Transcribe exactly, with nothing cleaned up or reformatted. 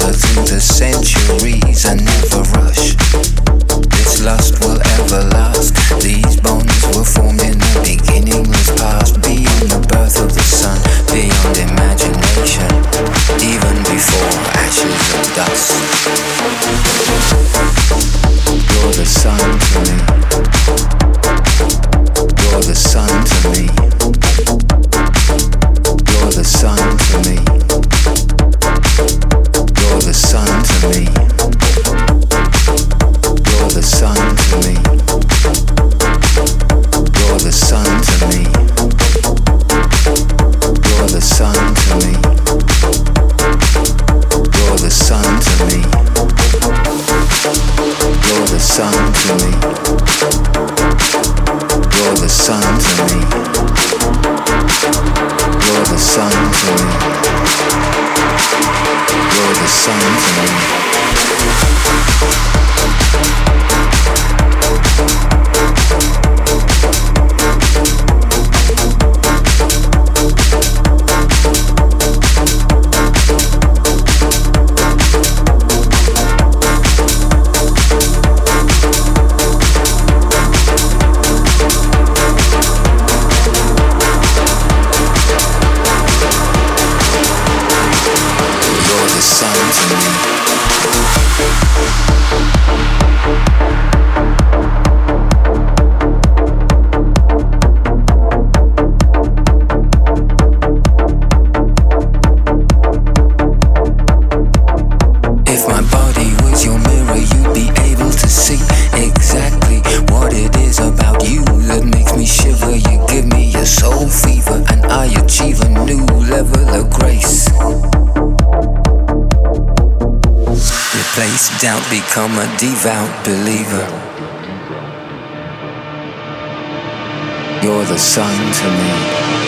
whisper through the centuries and never rush. This lust will ever last. These bonds were formed in the beginningless past, beyond the birth of the sun, beyond imagination, even before ashes and dust. You're the sun to me. You're the sun to me. You're the sun to me. You're the sun to me. You're the sun to me. You're the sun to me. You're the sun to me. You're the sun to me. You're the sun to me. You're the sun to me. You're the sun to me. You're the sun to me. Doubt, become a devout believer. You're the sun to me.